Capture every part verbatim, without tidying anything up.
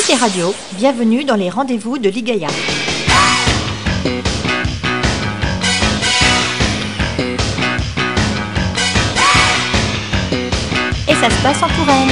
Cité Radio, bienvenue dans les rendez-vous de l'I G A I A. Et ça se passe en Touraine.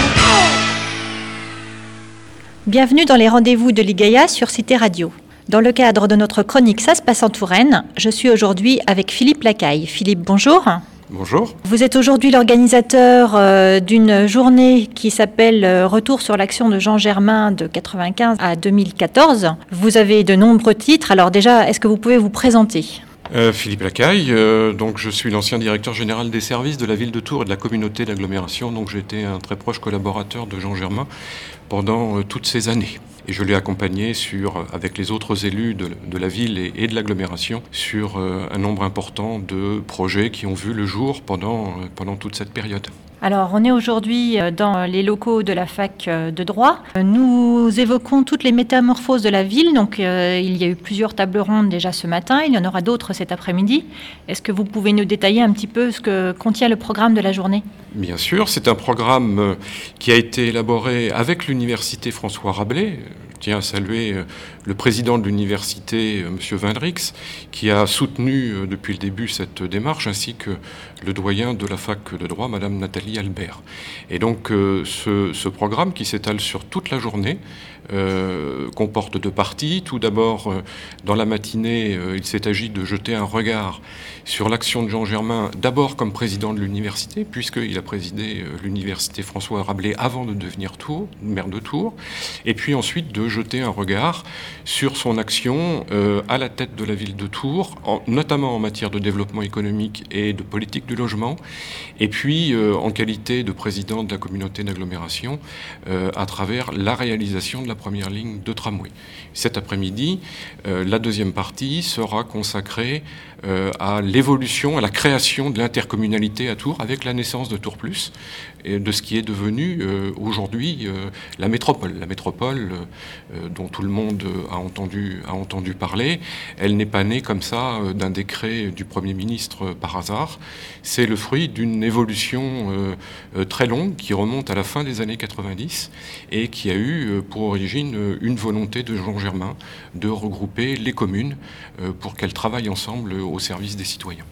Bienvenue dans les rendez-vous de l'I G A I A sur Cité Radio. Dans le cadre de notre chronique Ça se passe en Touraine, je suis aujourd'hui avec Philippe Lacaille. Philippe, bonjour. Bonjour. Vous êtes aujourd'hui l'organisateur euh, d'une journée qui s'appelle euh, Retour sur l'action de Jean Germain de quatre-vingt-quinze à deux mille quatorze. Vous avez de nombreux titres. Alors déjà, est-ce que vous pouvez vous présenter ? Euh, Philippe Lacaille, euh, donc je suis l'ancien directeur général des services de la ville de Tours et de la communauté d'agglomération. Donc j'ai été un très proche collaborateur de Jean Germain pendant euh, toutes ces années. Et je l'ai accompagné sur, avec les autres élus de, de la ville et, et de l'agglomération sur euh, un nombre important de projets qui ont vu le jour pendant, euh, pendant toute cette période. Alors, on est aujourd'hui dans les locaux de la fac de droit. Nous évoquons toutes les métamorphoses de la ville. Donc, euh, il y a eu plusieurs tables rondes déjà ce matin. Il y en aura d'autres cet après-midi. Est-ce que vous pouvez nous détailler un petit peu ce que contient le programme de la journée ? Bien sûr, c'est un programme qui a été élaboré avec l'université François Rabelais. Je tiens à saluer le président de l'université, M. Windrix, qui a soutenu depuis le début cette démarche, ainsi que le doyen de la fac de droit, Mme Nathalie Albert. Et donc, ce, ce programme qui s'étale sur toute la journée euh, comporte deux parties. Tout d'abord, dans la matinée, il s'est agi de jeter un regard sur l'action de Jean Germain, d'abord comme président de l'université, puisqu'il a présidé l'université François Rabelais avant de devenir Tours, maire de Tours, et puis ensuite de jeter un regard sur son action euh, à la tête de la ville de Tours, en, notamment en matière de développement économique et de politique du logement, et puis euh, en qualité de président de la communauté d'agglomération euh, à travers la réalisation de la première ligne de tramway. Cet après-midi, euh, la deuxième partie sera consacrée euh, à l'évolution, à la création de l'intercommunalité à Tours avec la naissance de Tours Plus, et de ce qui est devenu euh, aujourd'hui euh, la métropole. La métropole euh, dont tout le monde a entendu, a entendu parler, elle n'est pas née comme ça euh, d'un décret du Premier ministre euh, par hasard. C'est le fruit d'une évolution euh, euh, très longue qui remonte à la fin des années quatre-vingt-dix et qui a eu euh, pour origine euh, une volonté de Jean Germain de regrouper les communes euh, pour qu'elles travaillent ensemble au service des citoyens.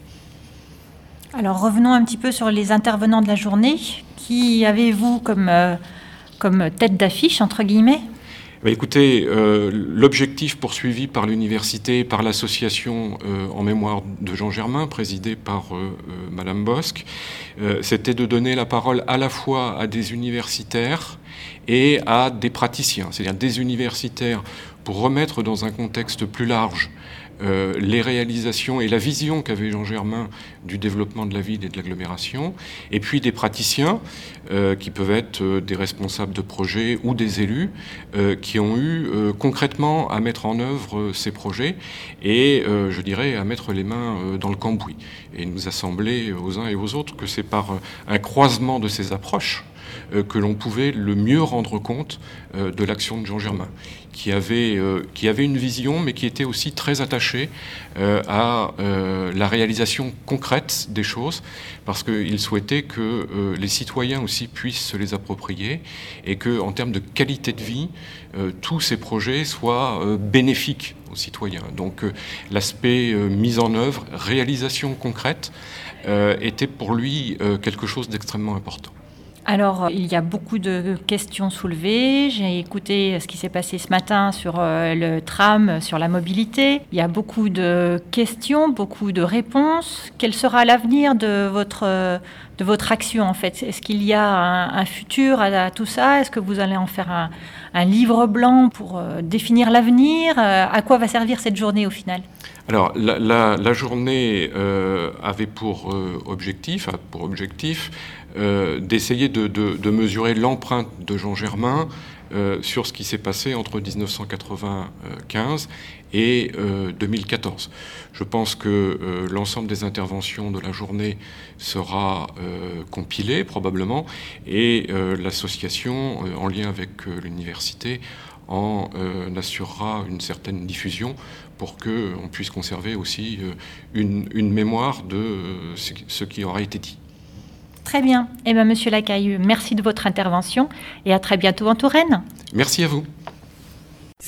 Alors revenons un petit peu sur les intervenants de la journée. Qui avez-vous comme, euh, comme tête d'affiche, entre guillemets ? Bah écoutez, euh, l'objectif poursuivi par l'université, par l'association euh, en mémoire de Jean Germain, présidée par euh, euh, Madame Bosc, euh, c'était de donner la parole à la fois à des universitaires et à des praticiens, c'est-à-dire des universitaires pour remettre dans un contexte plus large Euh, les réalisations et la vision qu'avait Jean Germain du développement de la ville et de l'agglomération, et puis des praticiens euh, qui peuvent être euh, des responsables de projets ou des élus euh, qui ont eu euh, concrètement à mettre en œuvre euh, ces projets et, euh, je dirais, à mettre les mains euh, dans le cambouis. Et il nous a semblé aux uns et aux autres que c'est par euh, un croisement de ces approches euh, que l'on pouvait le mieux rendre compte euh, de l'action de Jean Germain, qui avait, euh, qui avait une vision, mais qui était aussi très attaché euh, à euh, la réalisation concrète des choses, parce qu'il souhaitait que euh, les citoyens aussi puissent se les approprier, et que, en termes de qualité de vie, euh, tous ces projets soient euh, bénéfiques aux citoyens. Donc euh, l'aspect euh, mise en œuvre, réalisation concrète, euh, était pour lui euh, quelque chose d'extrêmement important. Alors, il y a beaucoup de questions soulevées. J'ai écouté ce qui s'est passé ce matin sur euh, le tram, sur la mobilité. Il y a beaucoup de questions, beaucoup de réponses. Quel sera l'avenir de votre, euh, de votre action, en fait ? Est-ce qu'il y a un, un futur à, à tout ça ? Est-ce que vous allez en faire un, un livre blanc pour euh, définir l'avenir ? euh, À quoi va servir cette journée, au final ? Alors, la, la, la journée euh, avait pour euh, objectif, pour objectif euh, d'essayer de, de, de mesurer l'empreinte de Jean Germain euh, sur ce qui s'est passé entre dix-neuf cent quatre-vingt-quinze et euh, deux mille quatorze. Je pense que euh, l'ensemble des interventions de la journée sera euh, compilé probablement, et euh, l'association, euh, en lien avec euh, l'université, en euh, assurera une certaine diffusion pour qu'on puisse conserver aussi euh, une, une mémoire de euh, ce qui aura été dit. Très bien. Eh bien, Monsieur Lacaille, merci de votre intervention et à très bientôt en Touraine. Merci à vous.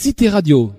Cité Radio.